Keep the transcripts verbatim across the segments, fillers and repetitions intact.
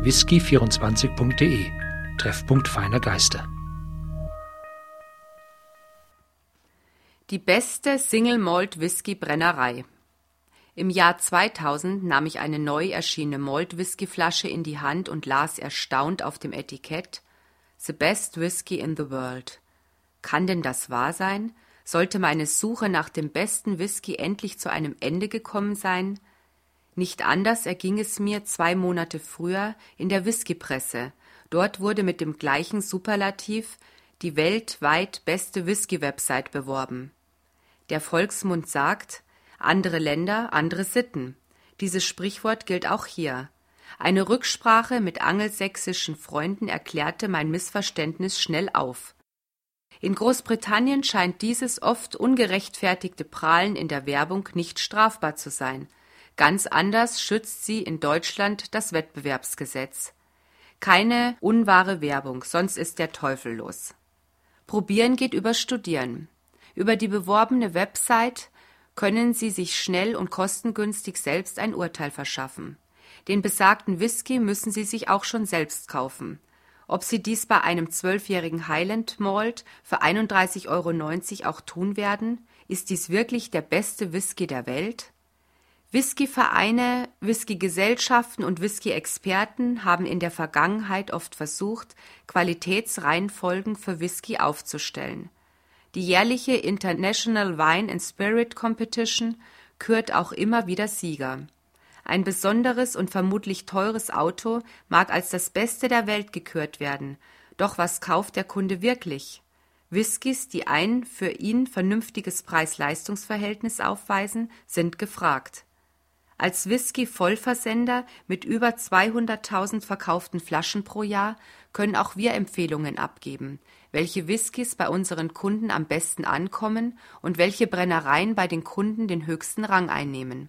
whisky vierundzwanzig punkt de, Treffpunkt feiner Geister. Die beste Single Malt Whisky Brennerei. Im Jahr zweitausend nahm ich eine neu erschienene Malt Whisky Flasche in die Hand und las erstaunt auf dem Etikett: The best whisky in the world. Kann denn das wahr sein? Sollte meine Suche nach dem besten Whisky endlich zu einem Ende gekommen sein? Nicht anders erging es mir zwei Monate früher in der Whiskypresse. Dort wurde mit dem gleichen Superlativ die weltweit beste Whisky-Website beworben. Der Volksmund sagt: Andere Länder, andere Sitten. Dieses Sprichwort gilt auch hier. Eine Rücksprache mit angelsächsischen Freunden erklärte mein Missverständnis schnell auf. In Großbritannien scheint dieses oft ungerechtfertigte Prahlen in der Werbung nicht strafbar zu sein. Ganz anders schützt sie in Deutschland das Wettbewerbsgesetz. Keine unwahre Werbung, sonst ist der Teufel los. Probieren geht über Studieren. Über die beworbene Website können Sie sich schnell und kostengünstig selbst ein Urteil verschaffen. Den besagten Whisky müssen Sie sich auch schon selbst kaufen. Ob Sie dies bei einem zwölfjährigen Highland Malt für einunddreißig Euro neunzig auch tun werden? Ist dies wirklich der beste Whisky der Welt? Whiskyvereine, Whiskygesellschaften und Whisky-Experten haben in der Vergangenheit oft versucht, Qualitätsreihenfolgen für Whisky aufzustellen. Die jährliche International Wine and Spirit Competition kürt auch immer wieder Sieger. Ein besonderes und vermutlich teures Auto mag als das Beste der Welt gekürt werden, doch was kauft der Kunde wirklich? Whiskys, die ein für ihn vernünftiges Preis-Leistungs-Verhältnis aufweisen, sind gefragt. Als Whisky-Vollversender mit über zweihunderttausend verkauften Flaschen pro Jahr können auch wir Empfehlungen abgeben, welche Whiskys bei unseren Kunden am besten ankommen und welche Brennereien bei den Kunden den höchsten Rang einnehmen.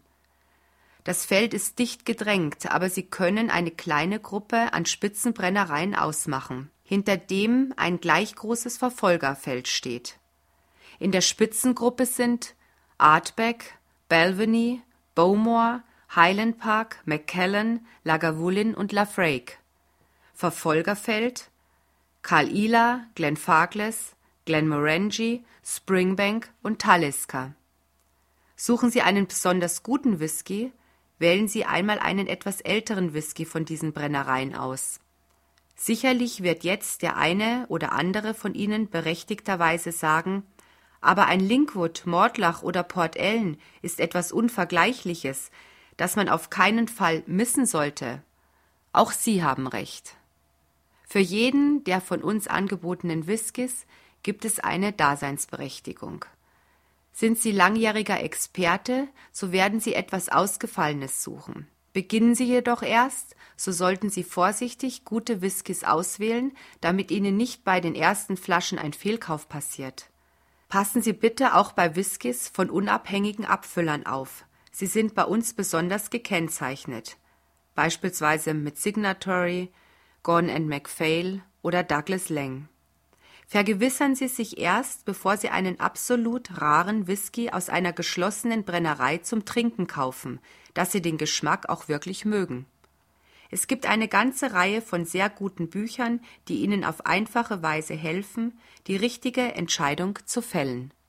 Das Feld ist dicht gedrängt, aber Sie können eine kleine Gruppe an Spitzenbrennereien ausmachen, hinter dem ein gleich großes Verfolgerfeld steht. In der Spitzengruppe sind Ardbeg, Balvenie, Bowmore, Highland Park, Macallan, Lagavulin und Laphroaig. Verfolgerfeld: Caol Ila, Glenfarclas, Glenmorangie, Springbank und Talisker. Suchen Sie einen besonders guten Whisky, wählen Sie einmal einen etwas älteren Whisky von diesen Brennereien aus. Sicherlich wird jetzt der eine oder andere von Ihnen berechtigterweise sagen: Aber ein Linkwood, Mortlach oder Port Ellen ist etwas Unvergleichliches, das man auf keinen Fall missen sollte. Auch Sie haben recht. Für jeden der von uns angebotenen Whiskys gibt es eine Daseinsberechtigung. Sind Sie langjähriger Experte, so werden Sie etwas Ausgefallenes suchen. Beginnen Sie jedoch erst, so sollten Sie vorsichtig gute Whiskys auswählen, damit Ihnen nicht bei den ersten Flaschen ein Fehlkauf passiert. Passen Sie bitte auch bei Whiskys von unabhängigen Abfüllern auf. Sie sind bei uns besonders gekennzeichnet, beispielsweise mit Signatory, Gordon and MacPhail oder Douglas Lang. Vergewissern Sie sich erst, bevor Sie einen absolut raren Whisky aus einer geschlossenen Brennerei zum Trinken kaufen, dass Sie den Geschmack auch wirklich mögen. Es gibt eine ganze Reihe von sehr guten Büchern, die Ihnen auf einfache Weise helfen, die richtige Entscheidung zu fällen.